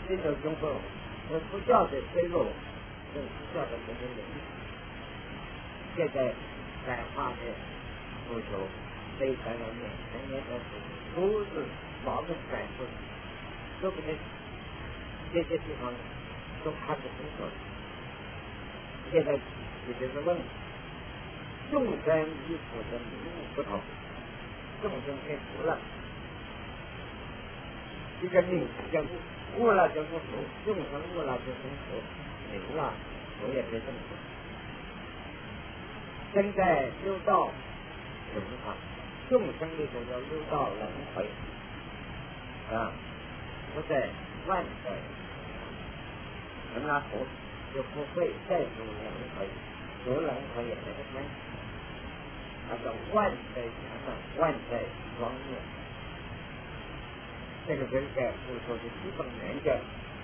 这种中国我不叫的衰落，这不叫的什么能力。现在在画的足球非常的面，人家都是毛病在出，说不定这些地方都看不清楚。现在也就是问，众生与普生名不同，众生变福了，一个命叫悟了就不福，众生悟了就成福，明了福也变正福。身在六道轮回，众生里头叫六道轮回啊，不在万载，那佛就不会再入轮回，入轮回也没得关系。那个万载加上万载庄严，这个人在付出的基本原则。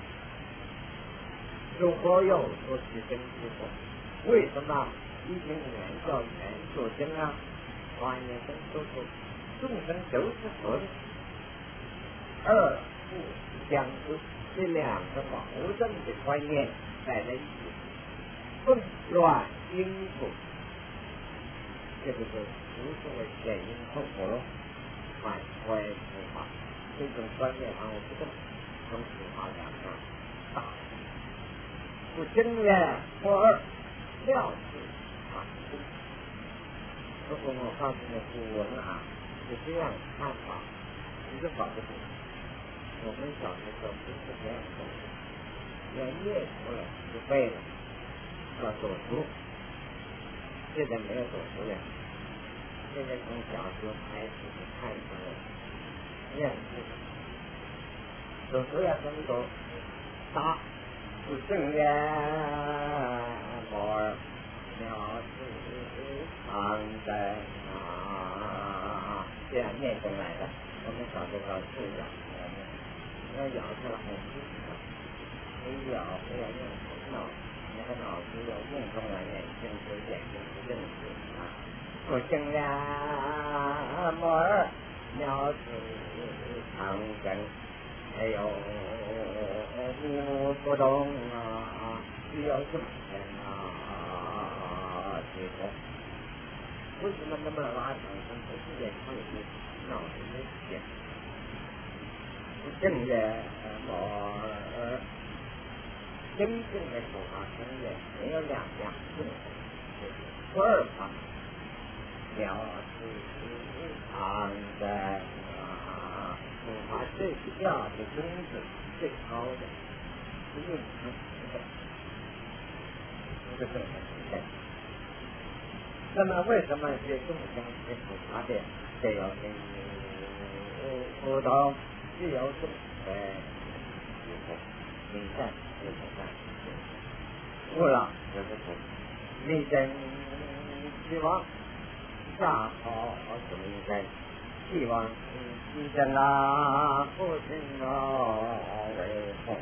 如果有所提升之后，为什么一经原教原所经啊？华严经说出众生都是佛的，二不相似，这两个矛盾的观念在在一起，混乱因果，这个是所谓前因后果，反归佛法。这种观念啊，我不懂，从佛法讲啊，大不正也不二，料是反正。如果我告诉你古文啊是这样看法，你就搞不懂。我们小的时候不是这样做的，要念出来就背了，要读书。现在没有读书了，现在从小就开始就看出来念书。读书要怎么读？大不正也不二，妙是常在啊，这样念出来的。我们小的时候是讲要咬出来很清楚，没咬不要用头脑，那个脑子要用出来，眼睛是眼睛是认识啊。不正也不二，妙是常在，还有不动啊，需要众生啊，这个为什么那么拉长生活是眼睛里脑子里想？不正也不二，真正的佛法真也没有两样，不二法，了是常在啊，佛法最主要的宗旨最高的，是用它这个正的。那么为什么这众生是佛法的这要不同？自由中明善就是善，悟了就是佛。立真希望下好中真，希望立真啦，不行为佛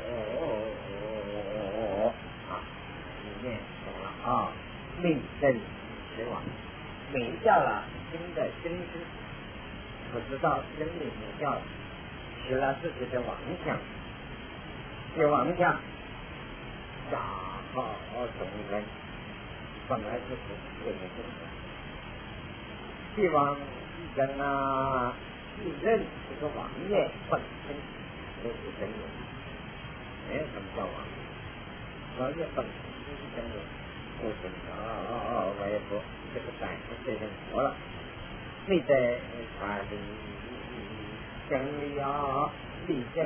啊！里面懂了啊，立真希望明掉了新的真知，不知道真理明掉了。使了自己的妄想，有妄想，假好中人，本来就是这个众生。希望一人啊，一人这个妄念本身就是真有，没有什么叫妄念，妄念本身就是真有，不行为佛，这个暂时变成佛了。你在法里。真理啊，立正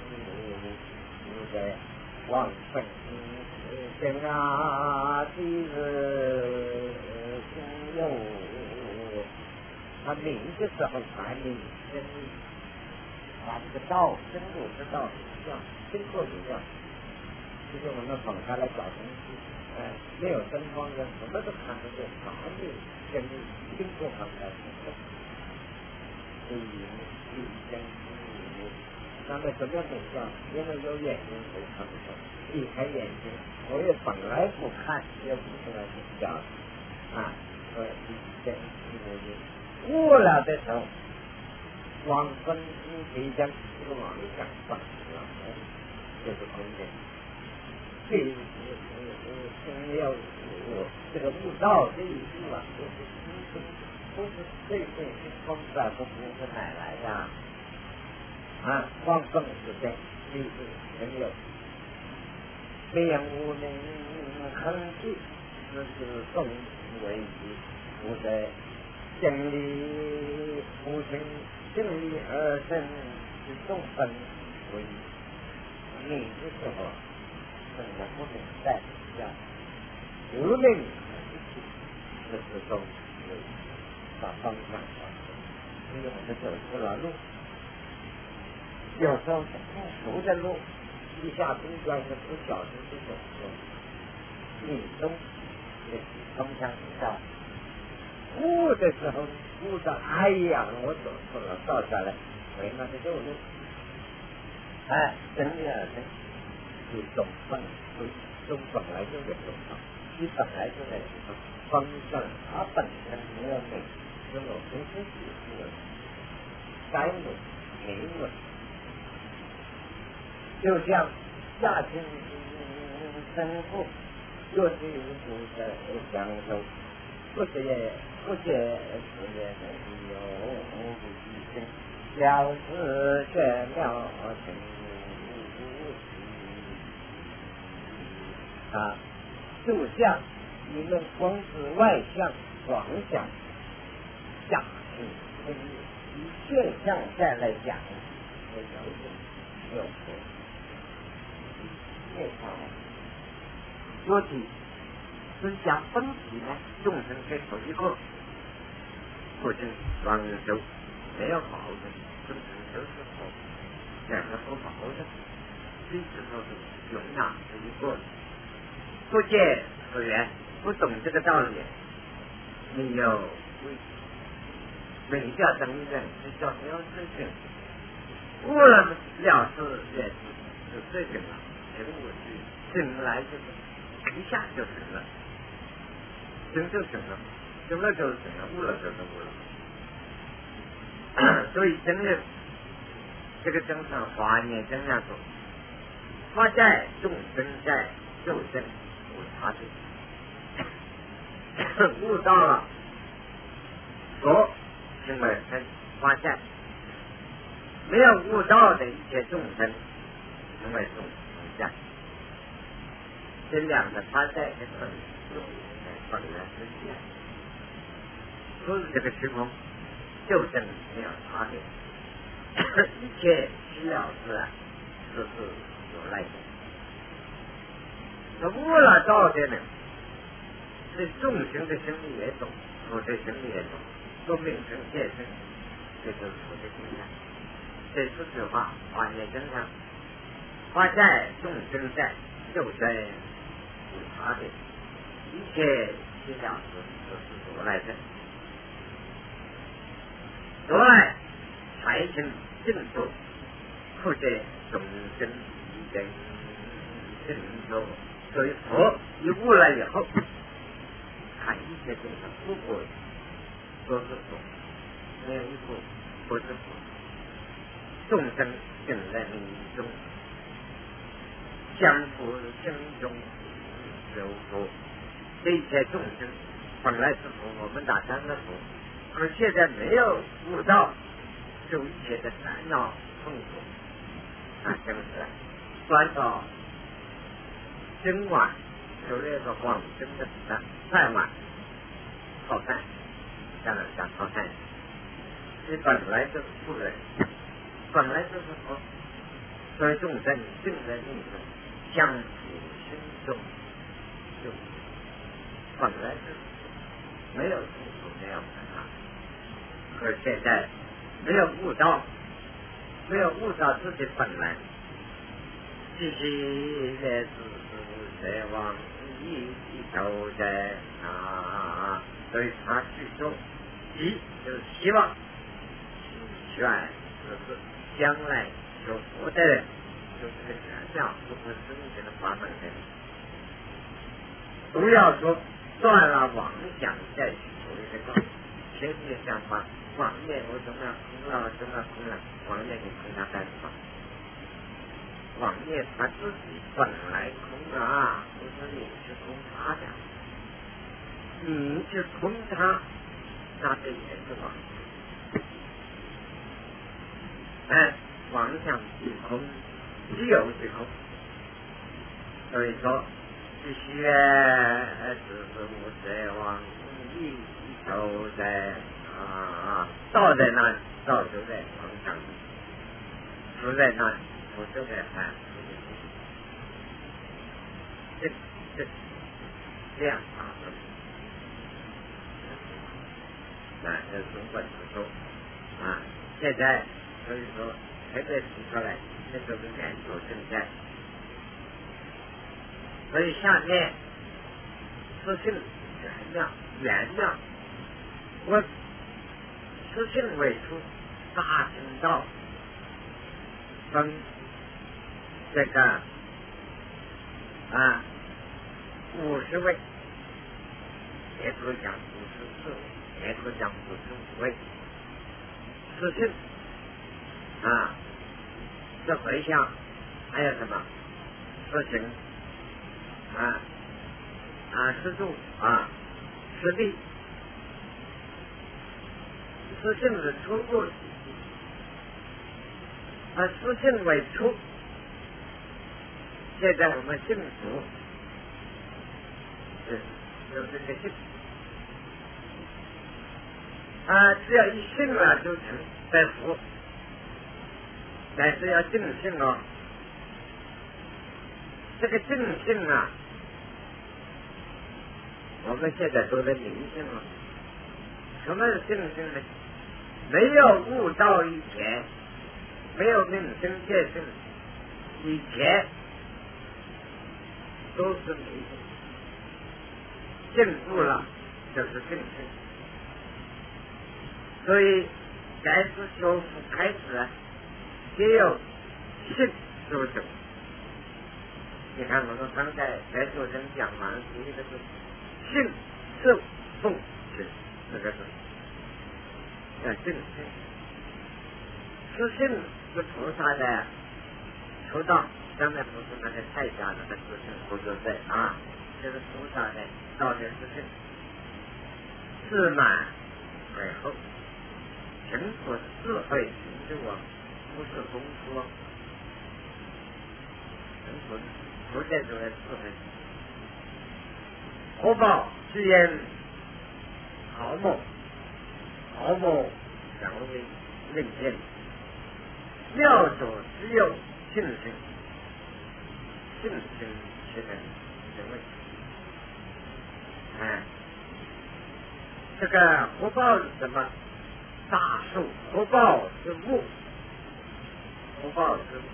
在往生真啊，即是心有，他明的时候才明真理，把这个道深入之道一样，经过一样，就是我们放开来找东西，没有灯光的什么都看不见，哪里真理经过放开来所以那么什么景象？因为有眼睛可以看得见，一开眼睛，我也本来不看，也不出来景象啊。所以悟了的时候，往生提升这个往里讲放了， 就是空间。这没有我这个悟道这一句啊，都是这些风的不是哪来的啊？光更是这，就是没有变无能恒气，这是动为一，不在真理无情，真理而生是动本为一，你的时候真的不能再这样，无论这是动为把方向找出，因为我们走错了路，有时候是不熟的路，一下中间是不小心就走错，你中也是方向不到。悟的时候悟到哎呀我走错了，倒下来回那个右路，哎，真理而生就懂本来就有懂道，你本来就在方向，它本身没有美，没有本身是该稳没稳，就像下情生父，若是不在享受，不觉有一生，了知却了情啊，就像你们光是外向双向下去，以现象再来讲，有内向说起思想分析呢，众生可以走一个，或者双手没有好的，众生都是好，两个不好的，这时候是容纳这一个，不见不缘，不懂这个道理，你有每叫等人，你叫没有事情，悟了了事也是这个了，醒悟去，醒来就是一下就醒了，醒就醒了，醒了就是醒了，悟了就是悟了。所以真的，这个真上华严真上说，法在众生在，众生无差别。悟到了，佛成为生法在，没有悟到的一切众生成为众生在。这两个法在跟本来是一样，所以这个时空就是没有差别，一切需要自然都是有赖的。那悟了道的呢，这众生的生理也懂，我的生理也懂，都名成见生，这就是我的心态。这是实话，华严真相，法在众生在，就在无差别，一切需要都是如来的。如来才成正道，或者众生一人正道。所以佛一悟了以后，看一切众生不过都是佛，没有一个不是佛。众生正在命中，相互生中有佛。这一切众生本来是佛，我们打三个佛。而现在没有悟道，受一切的烦恼痛苦，啊，是不是？转到真晚，有那个往生的饭碗，靠饭，当然想靠饭。你本来就是富人，本来就是佛，所以众生正在命中，相辅心中，就本来就是没有痛苦，没有烦恼。而现在没有悟到，没有悟到自己本来，继续的是往一头在啊，所以他去说，即就是希望，希望就是将来有佛的人，就是这个原谅，不是真正的法门的人，不要说断了妄想再去求这个。前面想法，妄念我怎么样空了，怎么样空了，妄念你空它干什么？ 妄念他自己本来空啊，不是你去空他的，你去空他，那这也是妄想。妄想即空，只有即空。所以说，必须知是无者妄一都在道在那里，道就在妄想里，不在那里，不就在这样这是中本之说现在所以说才被提出来，这就是研究正在。所以下面实性原谅我实性为出大乘道分这个50位，也可以讲54位，也可以讲55位。实性这回向还有什么实行实住实地，实性是初步，实性为初。现在我们信服有这个信只要一信了就成在服，但是要正信这个正信我们现在都在明信了。什么是正信呢？没有悟道以前，没有命生见性以前，都是迷信。证悟了就是正信。所以该是修复开始也有信入手。你看我们刚才在座人讲完第一个是信受奉是这个是正信。是信是菩萨的求道，刚才不是那个太家的那个信不就在就是菩萨的道德是信，自满为后，成佛智慧成就不是功夫，成佛不见得智慧。火爆之言毫末想为令见，妙所只有信心，信心是人问。这个火爆是什么？大树，火爆是木，火爆是木。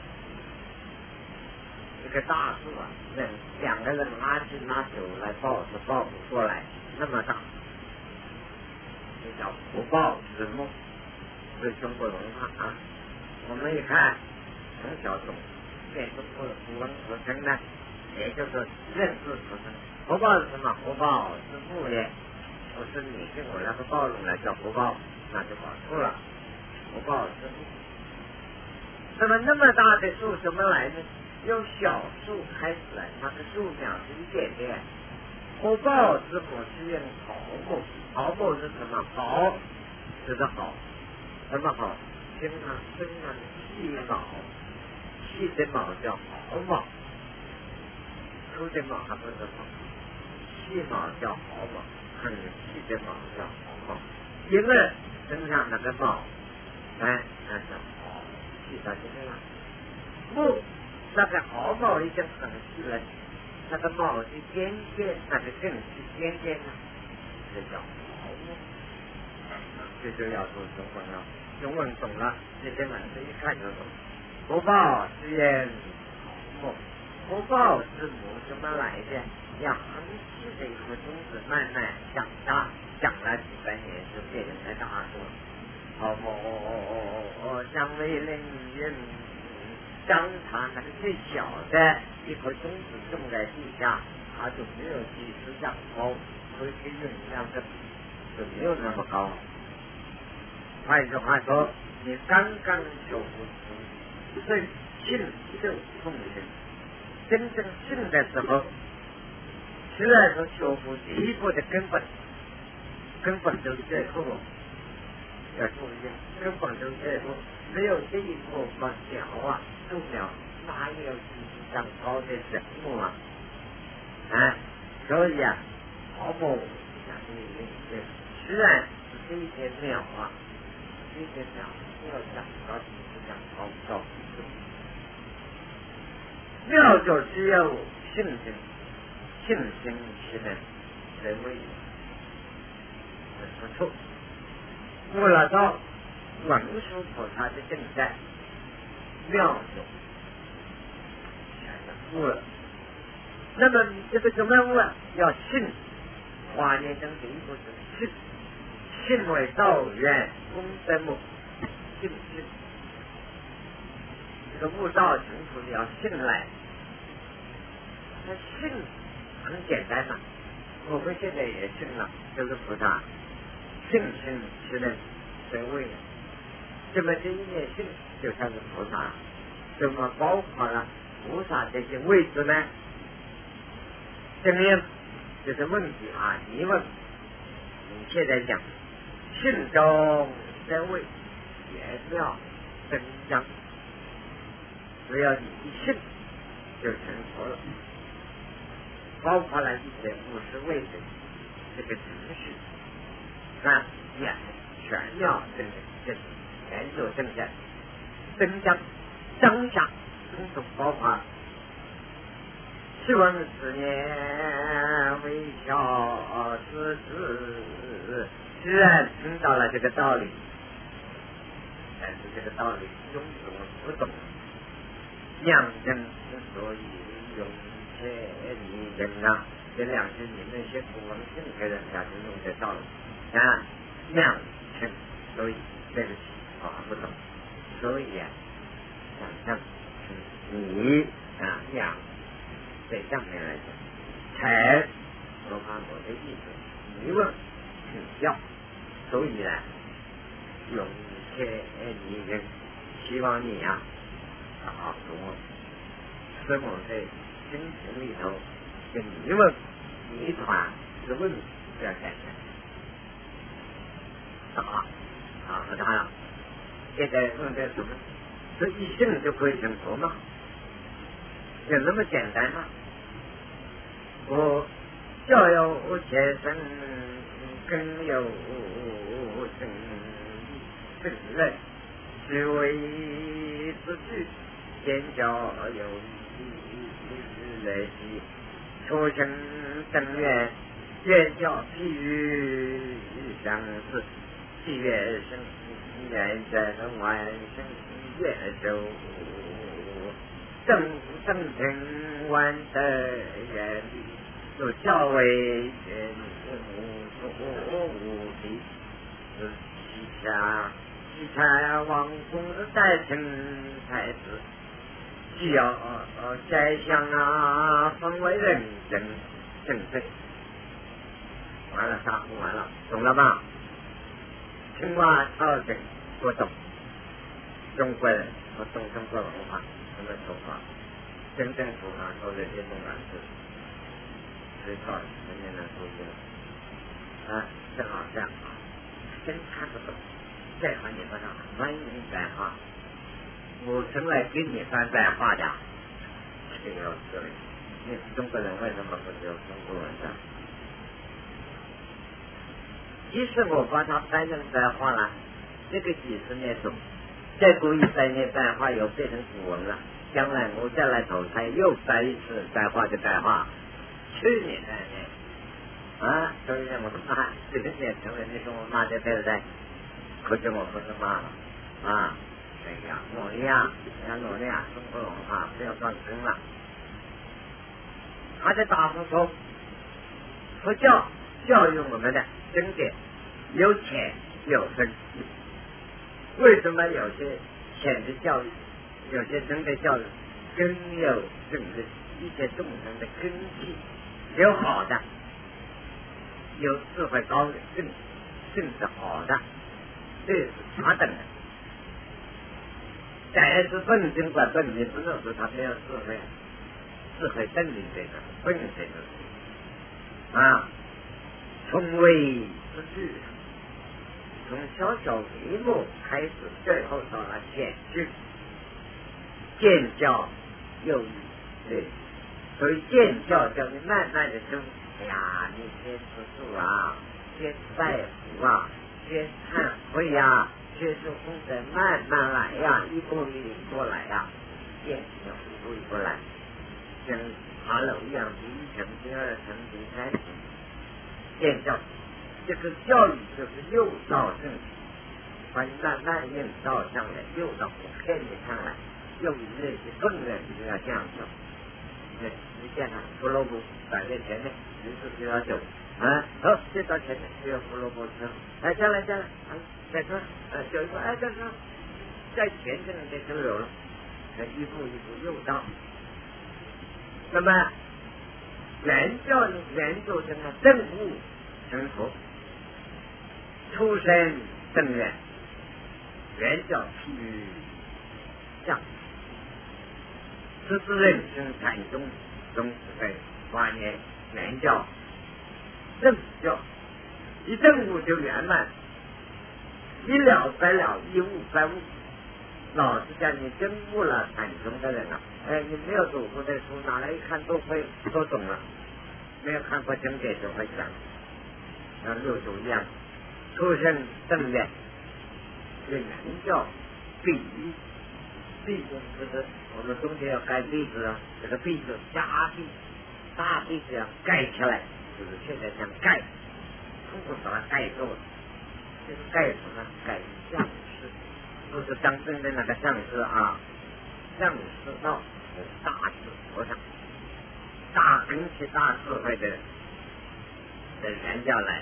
这个大树两个人拿起拿手来抱是抱不过来，那么大，这叫火爆之木。是中国文化我们一看从小懂对中国的古文合成呢，也就是认字合成。火爆是什么？火爆是木业，不是你跟我那个暴龙来叫火爆，那就搞错了。火爆是木。那么大的树怎么来呢？由小树开始来，它的数量是一点点。火爆之母是用毫木，毫木是什么？毫就是好，什么好？生细毛，细的毛叫毫毛，粗的毛还不是毛，细毛叫毫毛，很细的毛叫毫毛。因为身上那个毛，那叫毫，细到这个样。木那个毫毛已经很细了，那个毛是尖尖，那个更是尖尖的，这叫毫木。这就要做中文了，中文懂了，这些文字一看就懂。火爆之言毫末，火爆之母怎么来的？要很细的一颗种子慢慢长大，长了几百年就变成了大树。毫末相为人云，当它那个最小的一颗种子种在地下，它就没有几十丈高，所以运量的就没有那么高。换句话说，你刚刚修复出是信一个奉行，真正信的时候，虽然说修复第一步的根本就是这一步，要注意，根本就是这一步，没有这一步把小啊树苗哪有长高的人物啊？所以啊，毫无虽然是这一些鸟啊，这些鸟没有长高，长高妙就只有信心是能才会不错。悟了到文殊菩萨的正在妙中悟了，那么这个怎么悟啊？要信，华严经第一步是信为道源功德母，信。这个悟道成佛要信赖，那信很简单嘛，我们现在也信了，就是菩萨，信是能得位的。这么这一念信就像是菩萨，怎么包括了菩萨这些位置呢？这里就是问题啊，疑问。你现在讲信中得位，也要增长。只要你一信就成佛了，包括了一些50位的这个程序，也全要这研究增加当下种种包括是闻此念微笑之子，虽然听到了这个道理，但是这个道理永远不懂。两人之所以用切你人啊，这两是你们些古文性格人家就用得到了两人，所以对不起不懂，所以想象你两在上面来讲，才说话我的意思，疑问请教，所以用切你人，希望你我生活在心情里头，跟疑问谜团的问题要解决。当然，现在问的什么？这一信就可以成佛吗？有那么简单吗？我教有前生，更有正任，只为自具。天教有来兮，出生正愿，愿教譬喻相似，既愿生愿在万生愿受，正成万德愿，有教为愿无敌，其才王公代成太子。既要宰相分为认真正正，完了答复完了，懂了吗？青蛙超正不懂，中国人不懂中国文化，什么说法？真正说法说的这种是最少人家能说的正好这样真看不懂，再和你们翻译白话。我从来给你翻白话的，这个对，你是中国人为什么不知道中国文的？即使我把它翻成白话了，这个几十年中，再过100年白话又变成古文了，将来我再来投胎又翻一次白话的白话，去年所以我骂这个年成了，你说我骂的对不对？可是我不是骂了努力要努力中国文化不要断根了。他在答复说，佛教教育我们的经典有浅有深，为什么有些浅的教育，有些深的教育更有正的一些众生的根基，有好的，有智慧高的，更是好的，这是他等的。 但是本性归本性，不能说他没有智慧，智慧证明这个本性的啊，从微之至，从小小微末开始，最后到了显智，见教有余，对，所以见教叫你慢慢的修。哎呀，你先吃素啊，先拜佛啊，先忏悔呀，先是功德慢慢来呀，一步一步过来呀，见教一步一步来，像爬楼一样，第一层、第二层、第三层，见教，这个教育就是诱导正确，把你慢慢引导上来，诱导不骗你上来，用你那些更人就要这样做。你见他胡萝卜摆在前面，于是就要走啊，好，接到前面就要胡萝卜吃，哎，再来，再说，走一步，哎，再说，在前面的就有了，一步一步诱导。那么原教呢，原就成了正悟成佛，出生正愿，原教譬喻像。十四人生禅宗中在8年原教正教，一正悟就圆满，一了百了，一悟百悟。老实讲，你真悟了禅宗的人啊，你没有读过的书，拿来一看都会都懂了。没有看过经典就会讲，像六祖一样，出生正愿，是原教必一。弟子就是我们中间要盖弟子啊，这个弟子加弟，大弟子要盖起来，就是现在想盖，通过把它盖住了。这个盖什么？盖相师，不是当真的那个相师啊，相师道是大智佛上，大根气、大智慧的原教来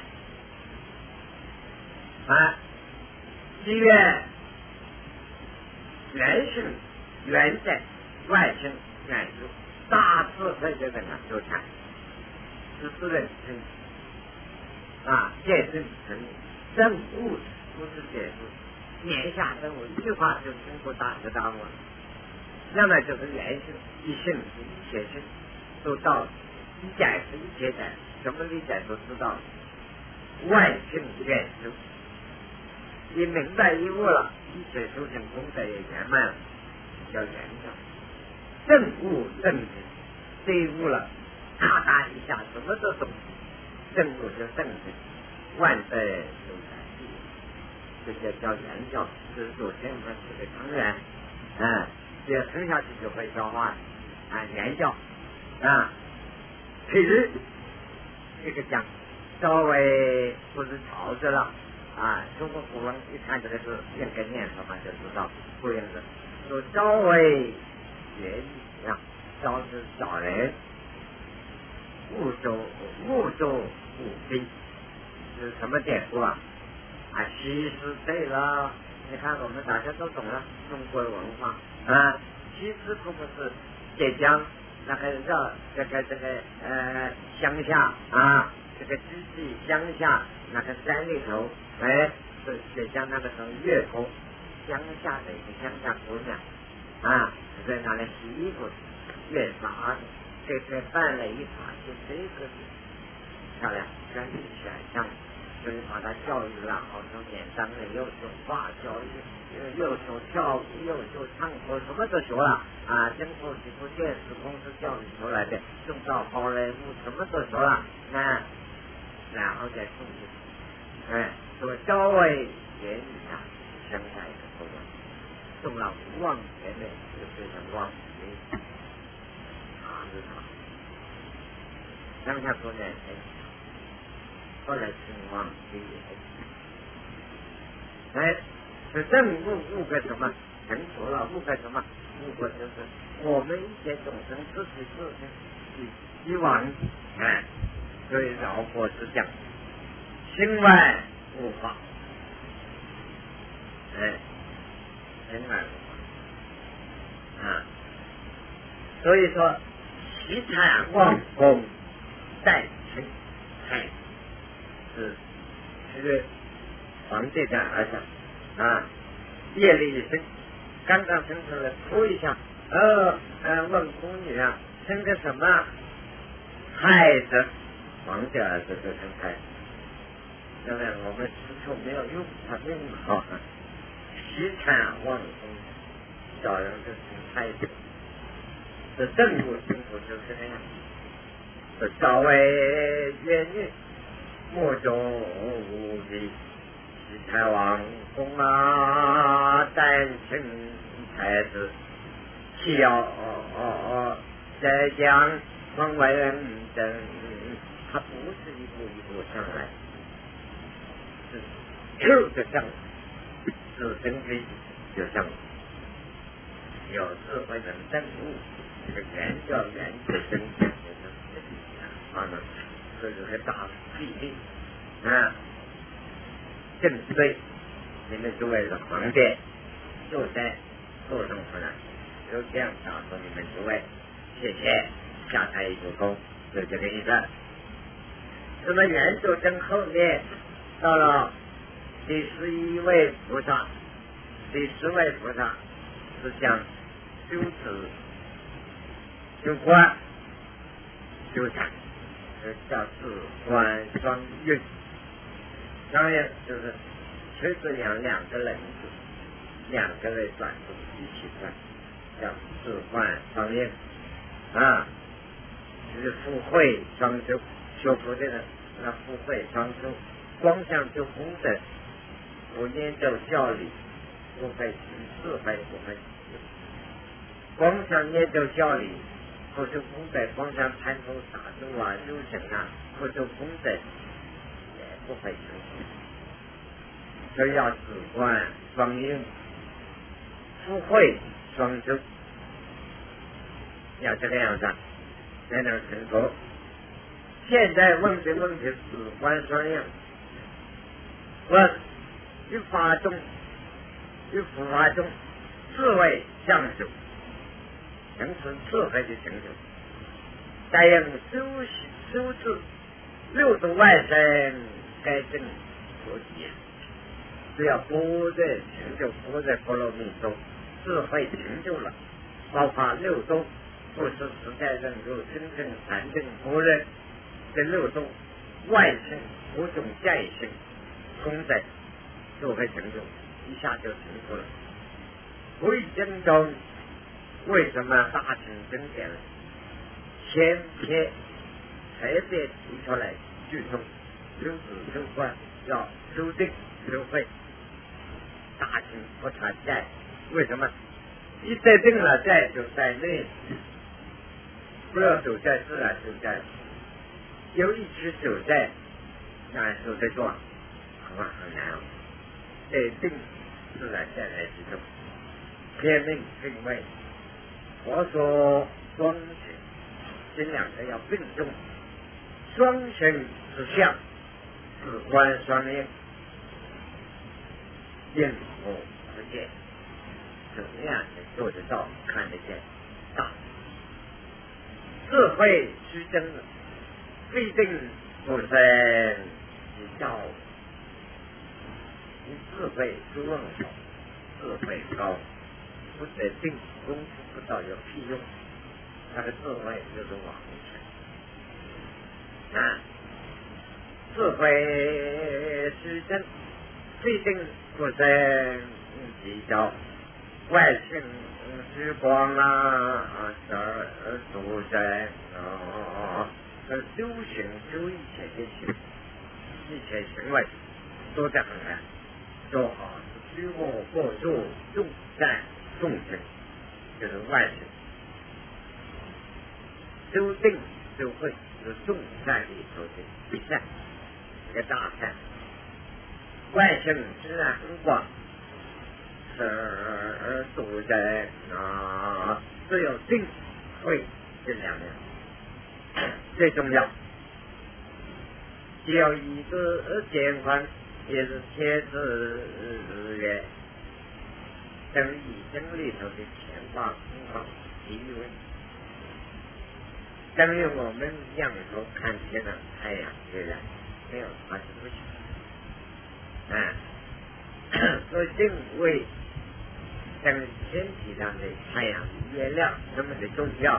啊，七月。原生原在外生原入，大智慧的人啊，就禅14人生啊，见证成正悟，不是解释言下正悟，一句话就经过大彻大悟了。那么就是原生一生一切生都到了，一解是一切解，什么理解都知道了。外生原入，你明白一悟了，一切修行功德也圆满了，叫圆教。正悟正知，这一悟了，咔嗒一下什么都懂，正悟就正知，万代有来这叫圆教。这是昨天我们吃的汤圆，这吃下去就会消化，圆教啊。其实这个讲稍微不是潮着了。中国古人一看这个字应该念什么就知道，不应的说朝为学艺啊，朝是小人，勿周勿宾，是什么典故啊？其实对了，你看我们大家都懂了中国文化其实不是浙江那个绕这个乡下这个自己乡下那个山里头，是浙江那个时候月头乡下的一个乡下姑娘在那里洗衣服，月嫂这办了一场，就这个漂亮，跟你想象，所以把他教育了好多年，当然又学画教育，又学跳舞，又学唱歌，什么都学了经过几部电视公司教育出来的，中到好莱坞什么都学了然后再送去说朝为言语生下一个后人，送了望学的就变成望学是他乡下姑娘后来称望学是正悟个什么？成熟了悟个什么？悟个就是我们一切众生自己希望所以饶过之讲心外无法心外无法所以说习禅忘功在成是这个皇帝的儿子业力一生刚刚生出来哭一下，问宫女啊，生个什么孩子？王家儿子就生孩子。因为我们吃醋没有用，他命好，喜产旺风，小人就生孩子。这正午生活就是那样。这朝为元女，莫中无敌。喜财王公啊，单亲孩子，岂要再将方为人等，他不是一步一步上来，是就上，自身飞就上，有智慧能证悟，这个圆叫圆就真正的这就是大必定啊。正对，你们诸位的皇帝就在路上出来，就这样告诉你们诸位，谢谢，下台一鞠躬，就这个意思。那么圆周正后面到了第11位菩萨，第10位菩萨是讲修持、修观、修禅，叫智观双运。当然就是崔子阳两个人转出一起转，叫智观双运啊，就是福慧双修，修福这个那福慧双修，光想修功德，不念咒教理，不会智慧不会，光想念咒教理，不修功德，光想参透大众啊、修行啊，不修功德。不会成功，所以要智观双运，福慧双修，要这个样子才能成功。现在问题智观双运，问于法中，于佛法中，智慧相修，成成智慧的成就，再用修持六度外生。该正所及，只要不在成就，不在波罗蜜中，智慧成就了，包括六度，不是实在任如真正禅正不认，这六度外生五种再生功德，就会成就，一下就成就了。为真中为什么大乘经典先篇特别提出来剧中？修止修观要修定修慧，大乘不谈在，为什么？一在定了在就在内，不要走在自然走在，有一直走在，那走在做，很难哦。在定自然在来之中，天命定位，我说双行，这两个要并重，双行之相。智观双运，应我可见，怎么样能做得到？看得见大智慧虚真，必定不生一道。你智慧出问少，智慧高，不得定，功夫不到有屁用。那个智慧就是往前啊。智慧虚真，必定不生计较，外性虚光独在修行修一切的行，一切行为都在很难做好，虚我过处重在众生，就是外性修定修慧是众善里头的一善，一个大善。外性自然很广，独在只有定慧这两样最重要。只有一个见观，也是天子曰，等于真里头的前法空法地位，等于我们仰头看见了太阳月亮，没有它是不行。所以定位跟天体上的太阳、月亮那么的重要。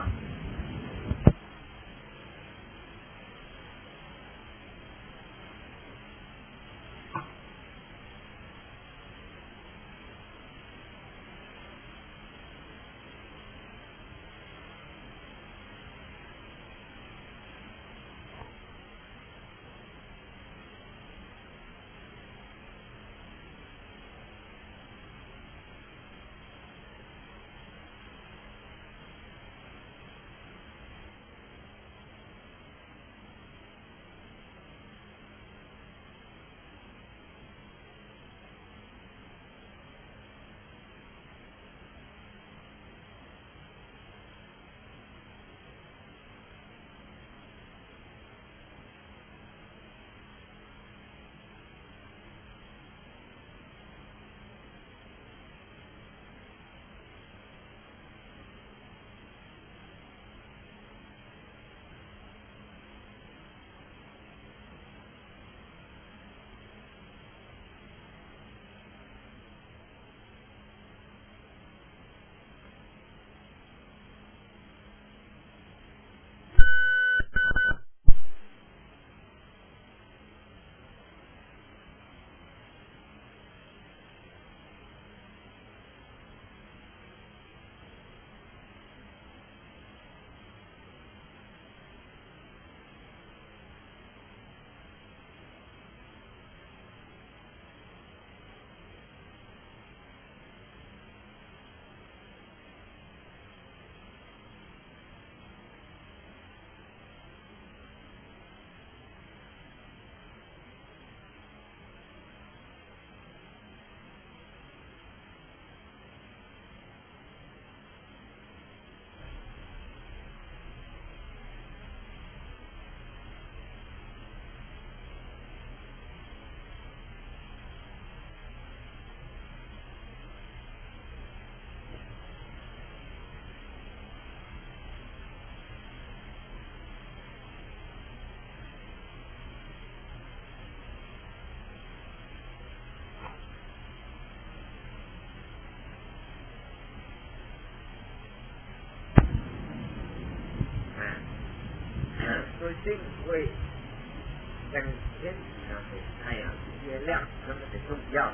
所以定位跟天体上的太阳、月亮那么的重要。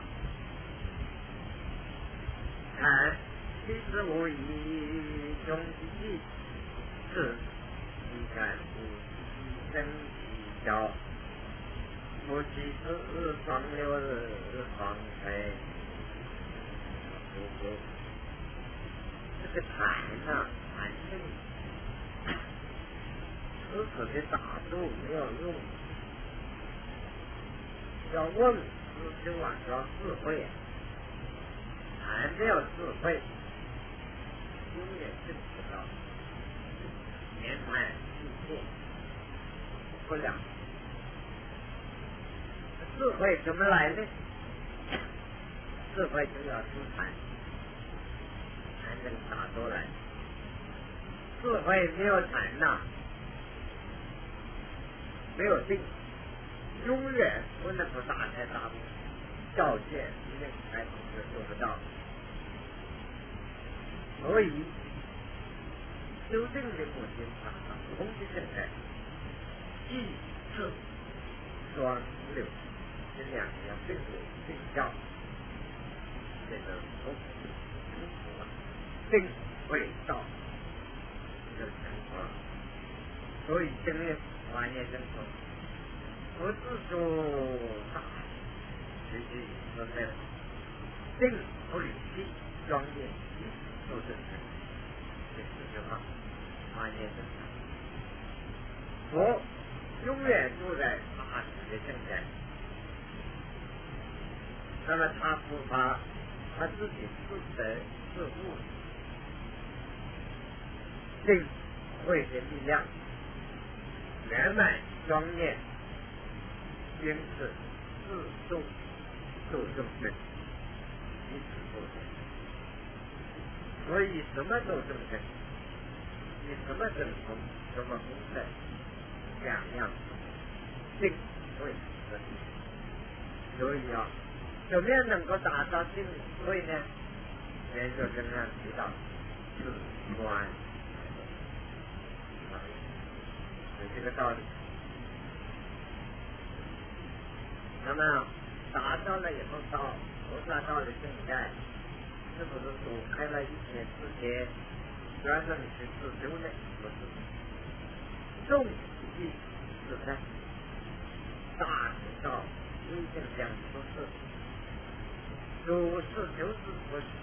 其实无疑中之意，是你看无生其教，不其是双流日方开。这个禅呐，禅性死死的打住没有用，要问就往要智慧，禅没有智慧，永远证不到，年迈世界不了。智慧怎么来呢？智慧就要出禅，才能打出来。智慧没有禅呐，没有定，永远不能够打开大门，教界一定开始就做不到。所以修正的目的达到空的正态，一智双流，这两个要并流并教，这个空定会到这个情况。所以正念观念正统，不是说大实际说在定不离气庄严都正确，这四句话观念正统。佛永远住在大体的正在，那么他不怕他自己自得自悟，定慧的力量圆满庄严，因此自度度众生，一直度生。所以什么都众生，你什么正统，什么功德，两样定慧的。所以怎么样能够达到定慧呢？ 连着跟他提到是观，是这个道理。那么达到了以后到菩萨道的境界，是不是躲开了一切世界，专门去自修呢？不是，终极自在，大知道究竟讲出是，如是就是不是，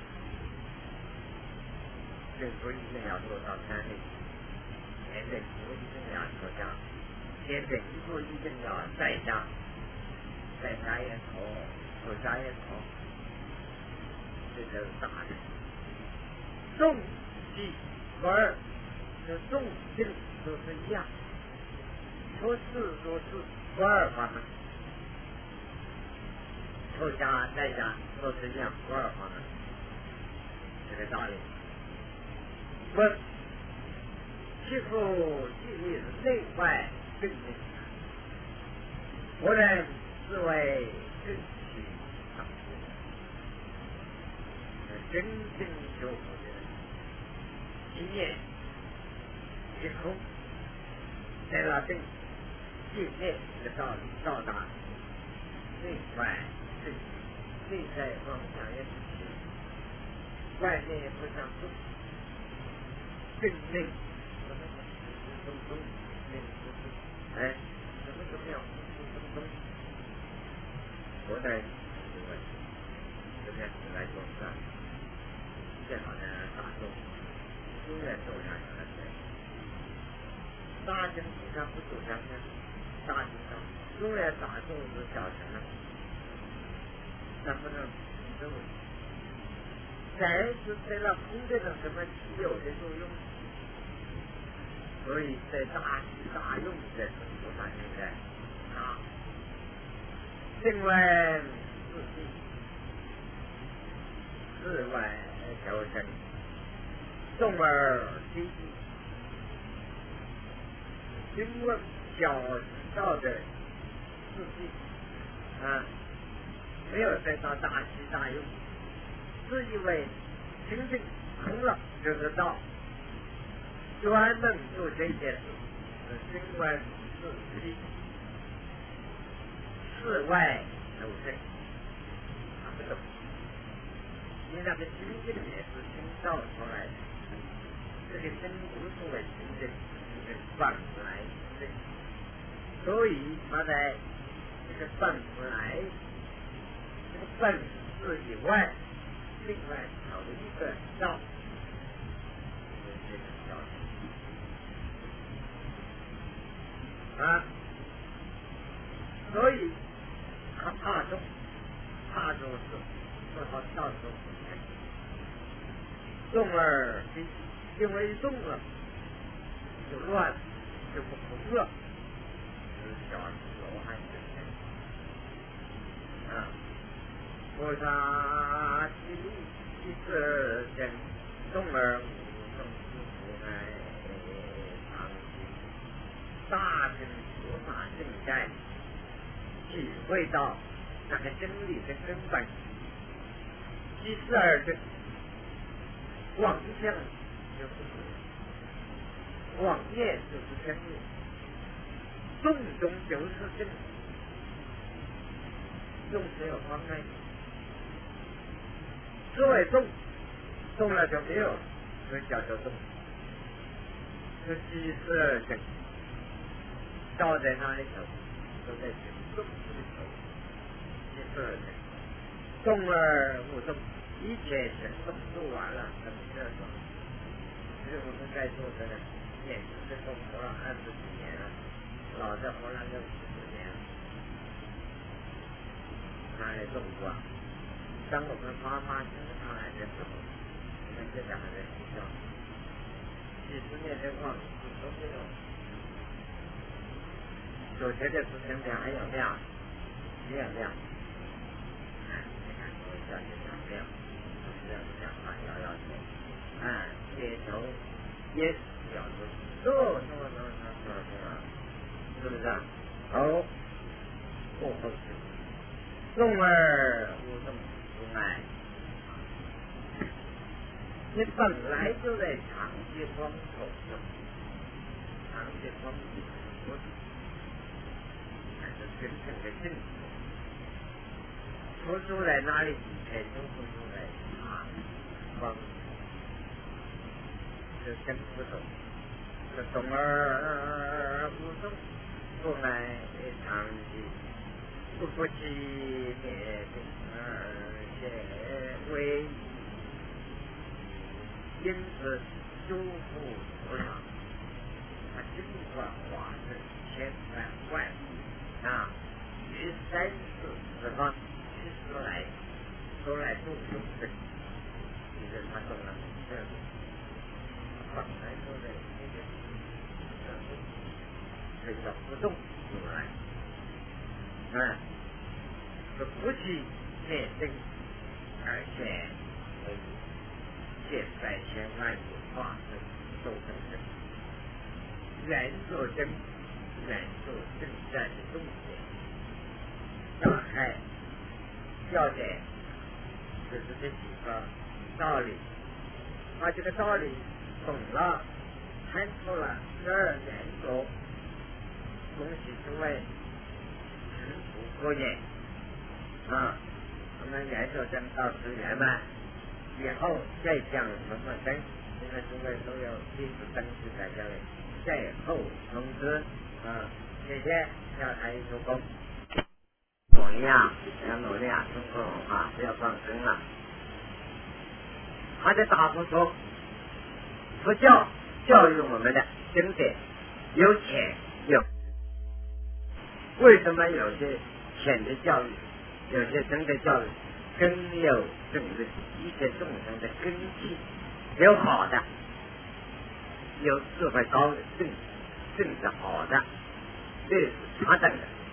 并不一定要做到山里，也并不一定要出家，也并不一定要在家。在家也好，出家也好，这就是大的。众即不二，这众性都是一样，出世都是不二法门，出家在家都是一样，不二法门，这个道理。问：其父即是内外并进，无人是为正气上学，真正修复的一念一空，在那定境界的到达内外正气，内在方向也不行，外面也不相动，正内什么东东，哎，什么样东东。我在这边来说是最好的大众永远走下去了。大众体上不走下去，大众上永远大众是小乘了，能不能走？再是在了空间上什么稀有的作用？所以在大起大用的程度上，现在啊，另外世外求生，动而积极，经过小知道的自己啊，没有得到大起大用，自以为清净空了就是道，专门做这件事，经过自己，世外求生，他不懂。你那个清净也是清造出来的，这个真无所谓清净，是本来清净，所以他在这个本来这个本质以外，另外找了一个道，这个道啊，所以他怕重视，说他到处动而因为动了就乱，就不同了，就是小罗汉啊，菩萨其力其自真，动而无动无碍常行，大乘菩萨正在体会到那个真理的根本，即是而真。妄想就是妄念，就是真理，动中就是真理，动是有方面，之为动了就没有，所以叫做动。是即是而真，道在哪里头？都在动里头，即是而真，动而无动。一切行动做完了，怎么这种？其实我们在座的人，也是都活了20几年了，老的活了60、70年了，哪里动过？当我们妈妈生上来的时候，我们这两个人比较，70年的话都没有，有些的事情还有量，没有量，你看我叫你讲量。讲话要求，接受也要求，做，是不是？好，过后是动而无动无碍， 你本来就在长期光头上，长期光头不是，才是真正的正果。说出来哪里才说不出来长光，是真不懂，是懂而不懂，不爱长期，不起灭定而且为。因此修复土壤，它尽管化成千百万啊，于三世十方七十来都来度众生，其实他懂了，本来说的那个这叫不动如来，是不起灭定，而且千百千万有化身都成真，原作真，原作正在的重点。打开要点，就是这几个道理，把这个道理懂了，看出了12原作，恭喜诸位成佛过年我们原作真到此圆满。以后再讲什么灯，现在诸位都有弟子登记在这里，最后通知谢谢，要开一出功。努力要努力中国文化不要放生了。他在打不出佛教教育我们的经典，有浅有，为什么有些浅的教育，有些深的教育？根有正的，一切众生的根基有好的，有智慧高的正的好的，这是他等的。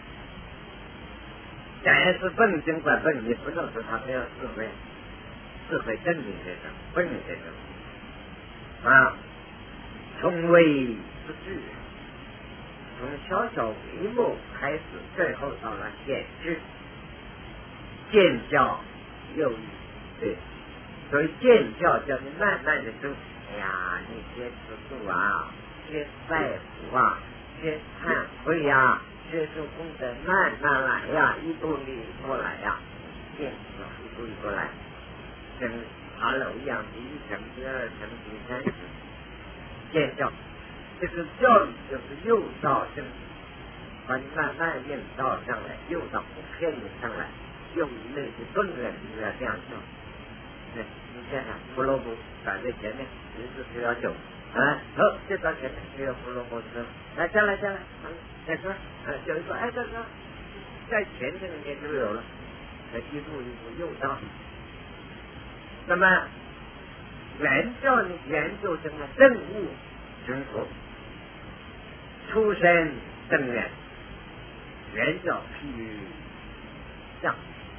但是笨尽管笨，你不能说他没有智慧，智慧正理这种，笨这种从微不至，从小小微末开始，最后到了显智，见教有益，对，所以见教叫你慢慢的走。哎呀，你先吃素先拜佛先忏悔先做功德，慢慢来一步一步来见一步一步来，跟爬楼一样，第一层、第二层、第三层，见教，这个教育就是诱导正，把你慢慢引导上来，诱导不骗你上来。用那些钝人要这样做，你想想，胡萝卜摆在前面，日子就要久好，这到前面就有胡萝卜吃，来下来，再说，有一个再说，在前面里面就有了，一步一步诱导。那么原教你研究什么正悟成佛，出生正缘，原教譬喻像。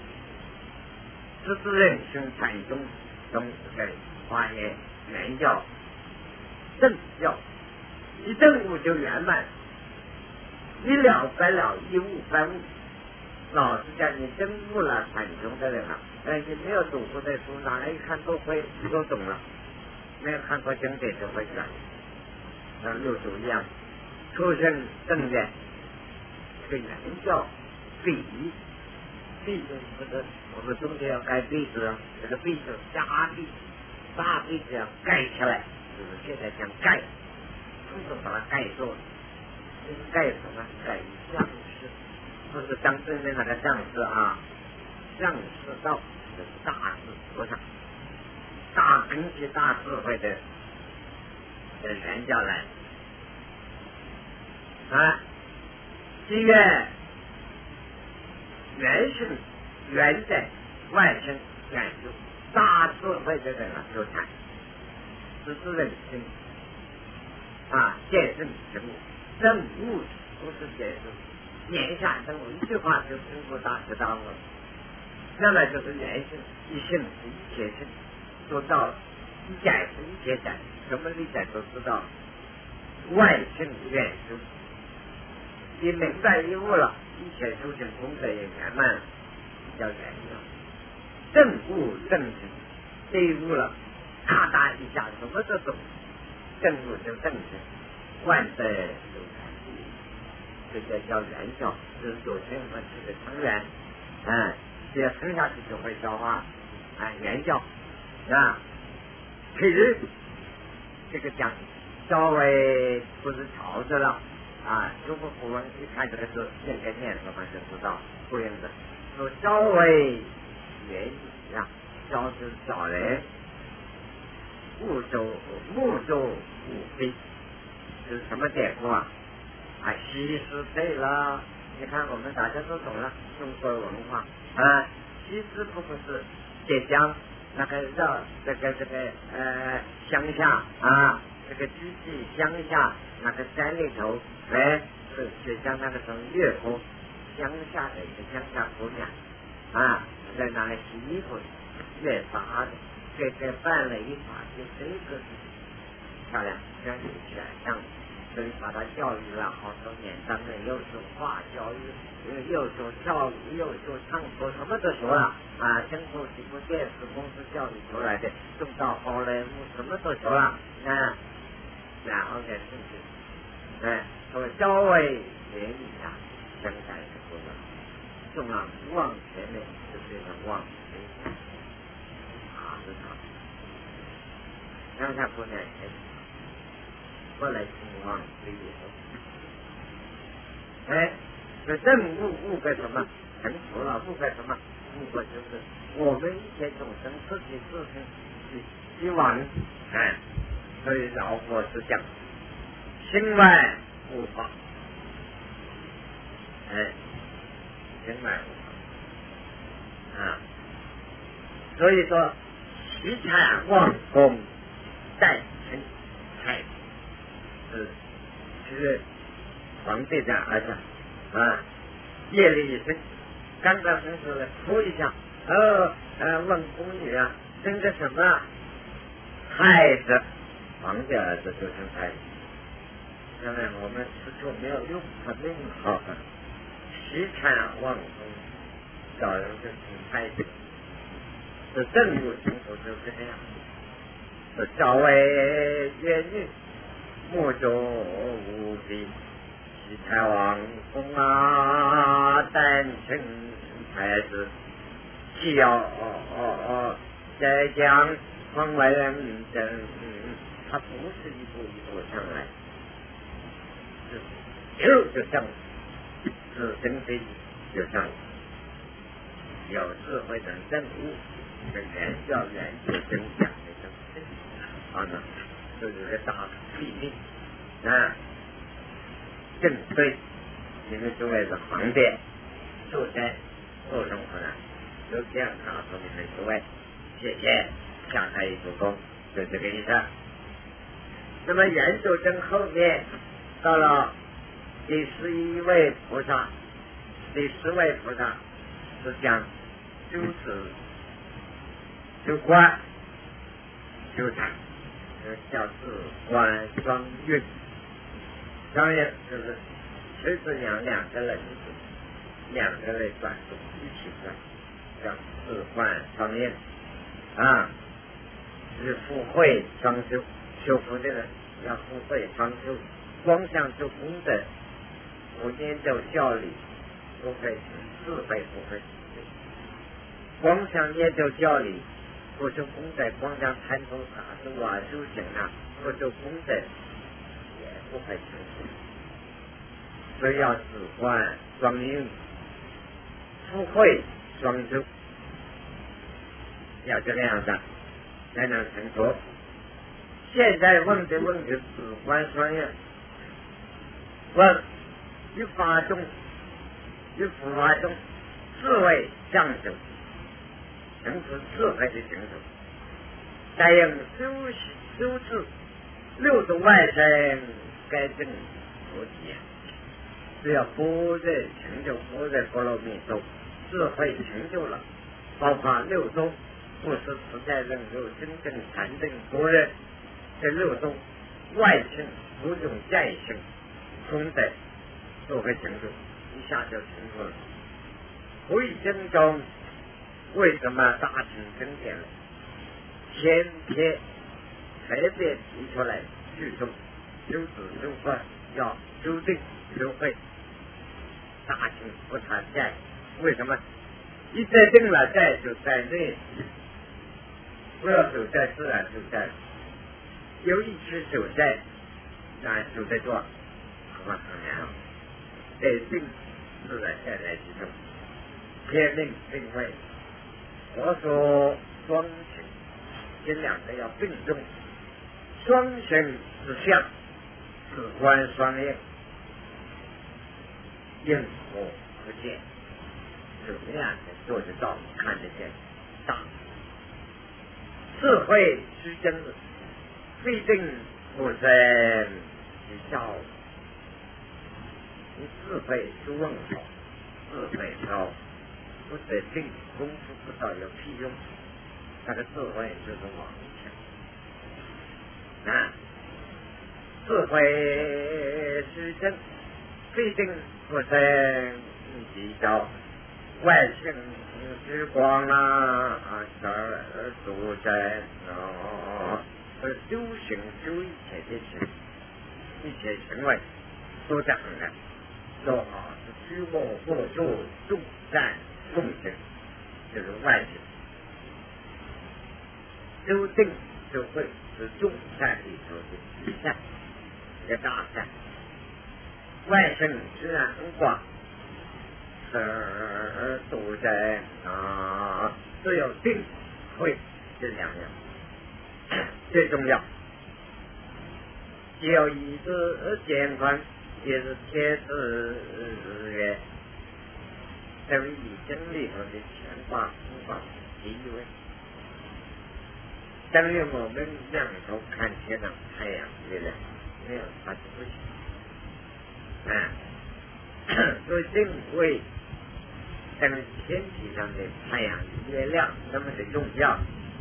自人生产中在华严原教正教，一正悟就圆满，一了百了，一悟百悟。老实讲，你真悟了禅宗的人你没有读过的书上一看都会都懂了，没有看过经典就会讲，像六祖一样，出生正缘，这个原教比就是不是我们中间要盖被子，这个被子加被，大被子要盖起来，就是现在讲盖，通通把它盖住，盖什么？盖相师，不是当真的那个相师相师道就是大智和尚，大根基、大智慧的原教来七月。原是原在外生远处，大智慧的人就谈，只是人生见证成悟，正悟不是见证，言下正悟，一句话就成佛大彻大悟，那么就是原生一性一切性做到了，一解是一切解，什么理解都知道，外生远处，你明白一悟了。一切修行功德也圆满，叫圆教，正悟正行，这一悟了， 咔嗒一下什么都懂，正悟就正直，万德就开心，这就叫元宵。就是昨天我们吃的汤圆，只要吃下去就会消化，元宵啊。其实这个讲稍微不是朝着了如果古文一看这个字念个念我们就知道不用的，说稍微原理稍是小人目周无非，是什么典故西施对了，你看我们大家都懂了中国文化西施不是浙江那个绕这个乡下这个居住乡下那个山里头是就像那个从越国乡下的一个乡下姑娘在那里洗衣服越发的这办了一法，就这个漂亮像有选上，所以把他教育了好多年，当然又说话教育，又说跳舞，又说唱歌，什么都说了生活几部电视公司教育出来的，送到好莱坞什么都说了然后呢说稍微原理相改的说了，重了忘前面就变成忘前是他乡下姑娘后来兴旺所以这正悟个什么成佛了，悟个什么悟个就是我们一切众生自己希望所以老佛是讲心外无法心外无法所以说奇产旺功代成太是皇帝的儿子夜里一声刚刚生出来哭一下问宫女生个什么太子，皇帝儿子就成太子。当然我们吃醋没有用，他命好奇产旺功找人就成太子，这正入成佛就是这样，是稍微越狱目中无敌，奇才王公诞生太子，既要再讲方外人真他不是一步一步上来，就上自身飞就上来，有智慧能证悟，这原教原就真讲的真这是个大秘密正对你们诸位的方便就在做生活呢，就这样告诉你们诸位，谢谢，下开一主公，就这个意思。那么圆周真后面到了第11位菩萨，第10位菩萨是讲修持、修观、修禅，叫自观双运。双运就是其实两个人转动一起转，叫自观双运是福慧双修，修福这个要福慧双修，光想修功德，不念咒教理不会智慧不会，光想念咒教理不修功德，光想参透法术修行不修功德也不会成功，所以要自观双运，福慧双修，要这个样子才能成佛。现在问的问题自观双运，问于法中于佛法中智慧上手，成是智慧的成手，再用修持六度外身该证佛体只要般若成就般若波罗蜜多，智慧成就了，包括六度不是实在能够真正禅定般若，这六度外性五种见性功德都会成就，一下就成就了。慧真中为什么大乘经典了千篇特别提出来注重修止修观，要修定修慧，大行不谈在。为什么？一在定了在就在内，不要守在自然就在，有一直守在，那守在做，恐怕很难了。在定自然在来其中，天命定位，我说双行，这两个要并重，双行之相，此观双应，应火不见。怎么样才做得到看得见大智慧之真，必定不生其效。你智慧是问好，智慧高不得定，功夫不到有屁用，他的智慧就是妄想啊！智慧之真，必定不生其效。外性之光啊，都在修行修一切的行，一切行为都在很难做好是虚我不做重善共行，就是外行修定修慧是重善里头的善，一个大善。外性之然光都在只有定慧这两样最重要。只有一字简宽，也是贴字曰，等于真理头的全法无法第一位。等于我们两头看见了太阳月亮，没有它就不行啊。所以定位跟天体上的太阳月亮那么的重要。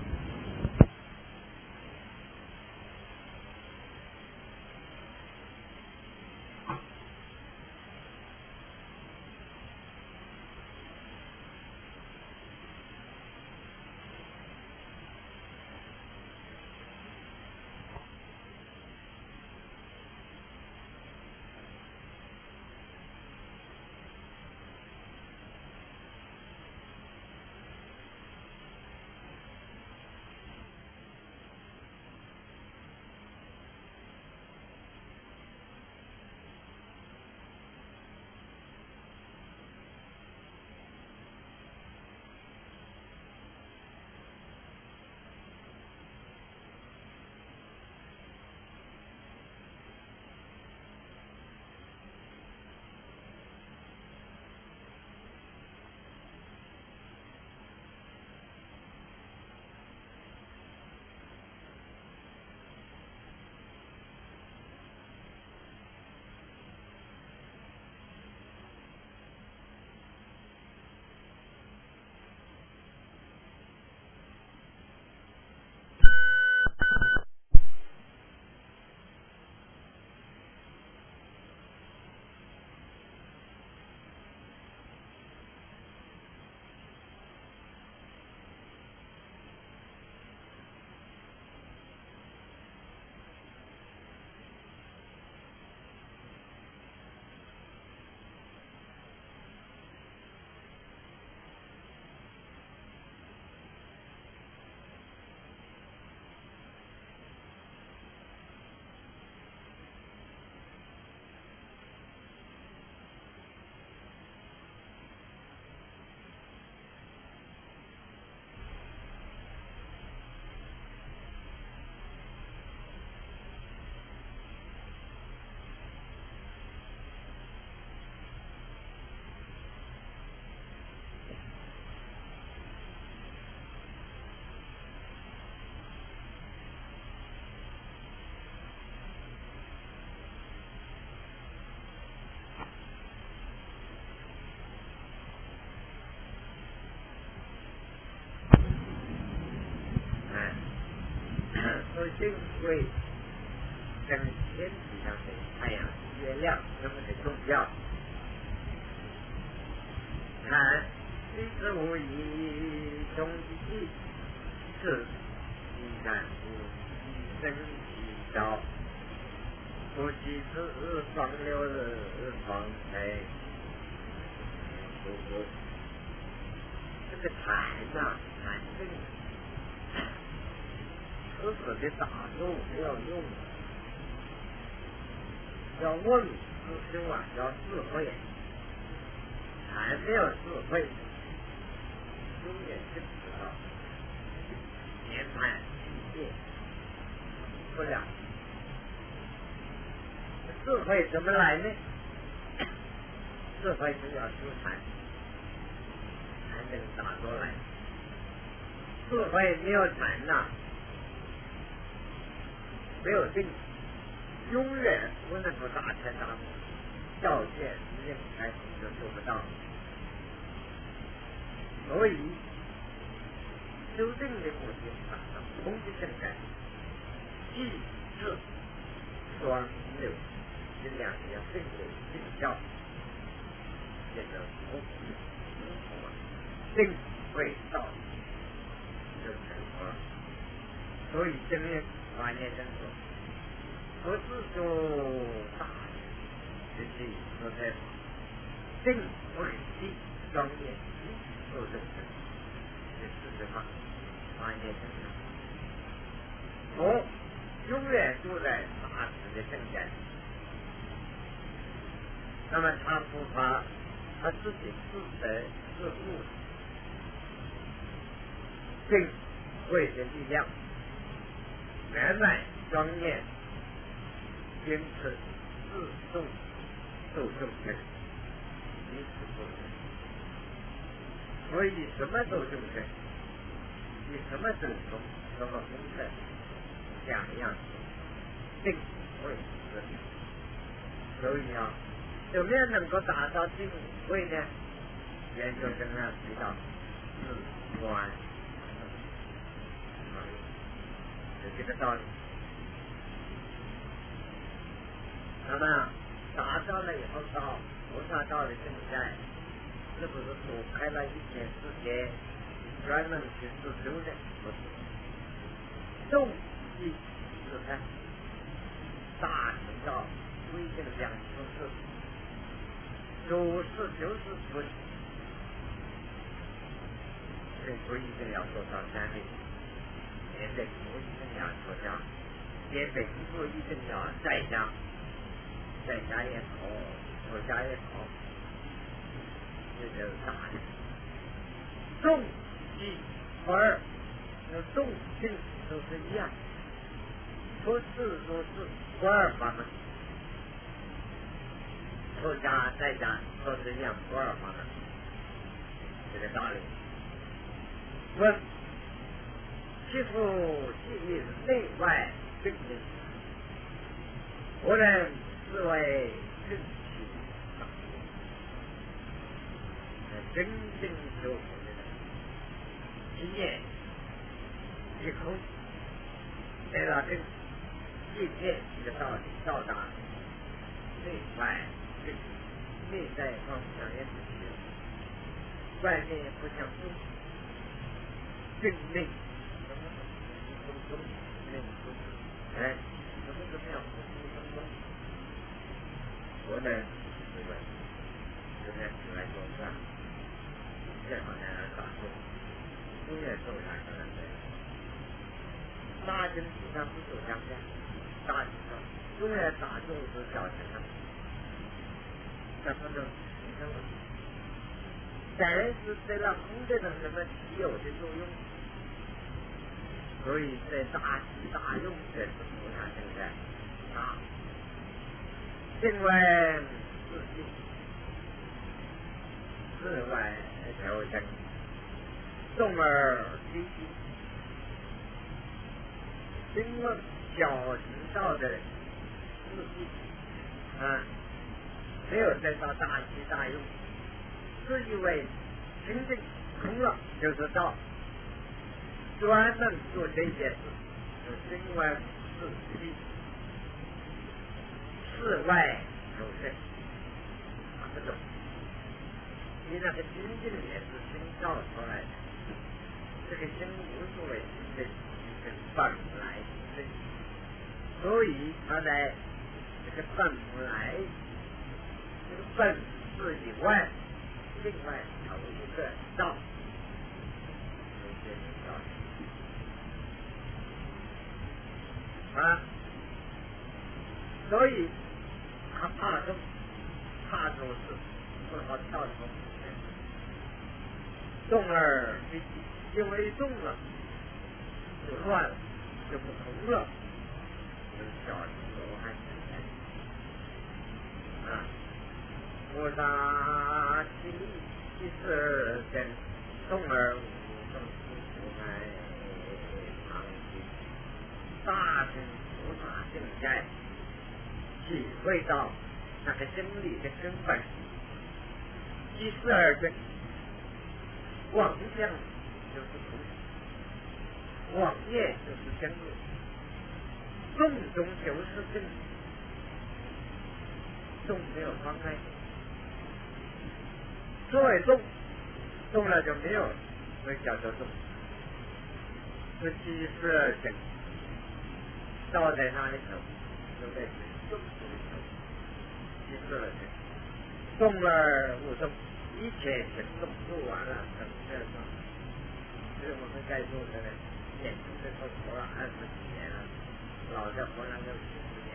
所以定位跟天体上的太阳月亮那么的重要。看一之无疑，终极是一然无生其道，夫妻之双流双财，这个禅呐，禅定，此时的大众不要用，要问思修啊，要智慧，还没有智慧，永远就不知道研判世界不了。智慧怎么来呢？智慧就要修禅，才能打出来。智慧没有禅呐，没有定，永远不能够大彻大悟，照见一应开始就做不到。所以修定的目的达到空的正感，即智双流，这两个要并为并教，这个空定会道就成佛。所以真人华严真说，不是说大实际说在定会地庄严做正生，这是什么？华严真说，佛永远住在大慈的正感。那么他不怕他自己自得自悟，定慧的力量圆满庄严，因此自度受众生，彼此度生。所以什么度众生，以什么等同什么功德，两样定慧是。所以啊，怎么样能够达到定慧呢？研究生啊提到自观，就这个道理。那么达到了以后到菩萨道的正在，是不是躲开了一片世界，专门去自修的？不是，动机是看大乘道规定两处事，主事就是准，这不一定要做到三位，也得不一定要出家，也得不一定要在家。在家也好，出家也好，这就是大的。动机不二，那动静都是一样，出世都是不二法门。出家在家都是一样不二法门，这个道理。问：其父既是内外并行，无人是为正气大悟，真正修佛的人，一念一空，得到正境界的道理到达内外并行，内在方向也不行，外面也不相冲，正内什么空中内空，哎，什么都没有空中。我呢，是问，就在起来做饭，正好在那打坐，永远坐下可能对。大乘菩萨不走相的，大乘上永远打坐是小乘上，那不能形成问题。但是在那功德上什么起有的作用，所以在大起大用这是菩萨正在大。境外自性，自外求真，动而积极。经过小乘道的自性没有得到大起大用，是因为清净空了就是道，专门做这件事，就境外自性。世外求生，不懂。你那个心境也是心造出来的，这个心无所谓的一个本来的所以他在这个本来这个本事以外，另外有一个道，有这个道理啊，所以他怕重，怕做事，不好跳动。动而不急，因为动了就乱了，就不同了。小时候还啊，菩萨其实真动而无动，无碍常寂。大乘菩萨正在体会到那个真理的根本，即是而真。妄想就是空，妄念就是真理，动中就是真理，动没有妨碍，所谓动了就没有，所以叫做动。是即是而真，道在哪里头？就在动里头，即是而真，动而无动，一切行动做完了，等这个。所以我们在座的研究这个活了20几年了，老的活了60年，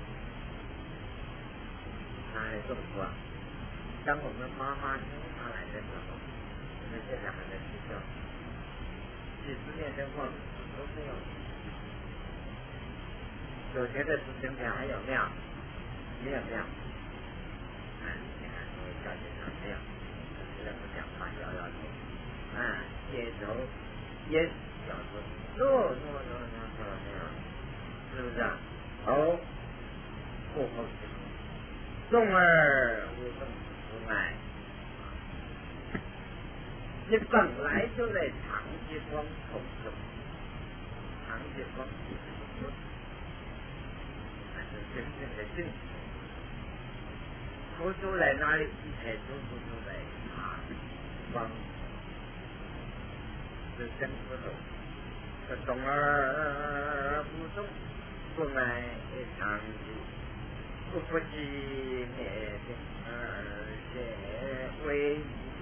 哪里动过？当我们妈妈生下来的时候，我们现在还在睡觉，几十年的话都没有。有些的事情还有没有？没有。你看我小姐上没有，这不讲话摇摇头。接受也叫做no，是不是啊？过后动而无动无碍，你本来就在长期光口中，长期光那是真正的正气。佛祖来哪里？一切都在长光。是真不动，是动而不动，不赖常寂，不寂灭定而且为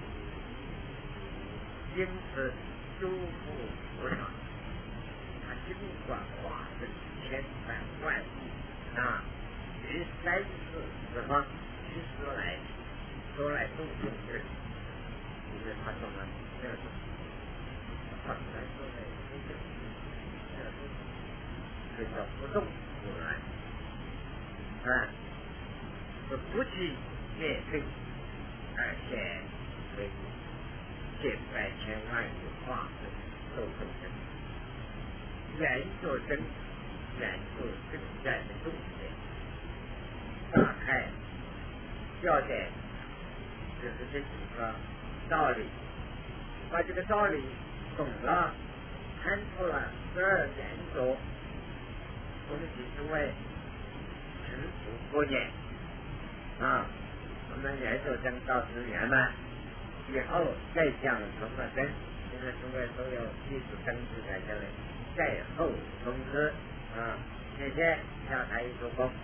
因此诸佛菩萨，他尽管化身千百万亿于三世十方其实来都来度众生，因为他动了这个动。本来就在这叫不动不来，是不寂灭定，而且为千百千万亿化身都众生，原作真，原作正在的重点，打开要点，就是这几个道理，把这个道理懂了，看出了12原则，终极之谓持续不念我们原则讲到10年了，以后再讲什么根，现在诸位都有技术根基在这里，再后通知谢谢，下台一鞠躬。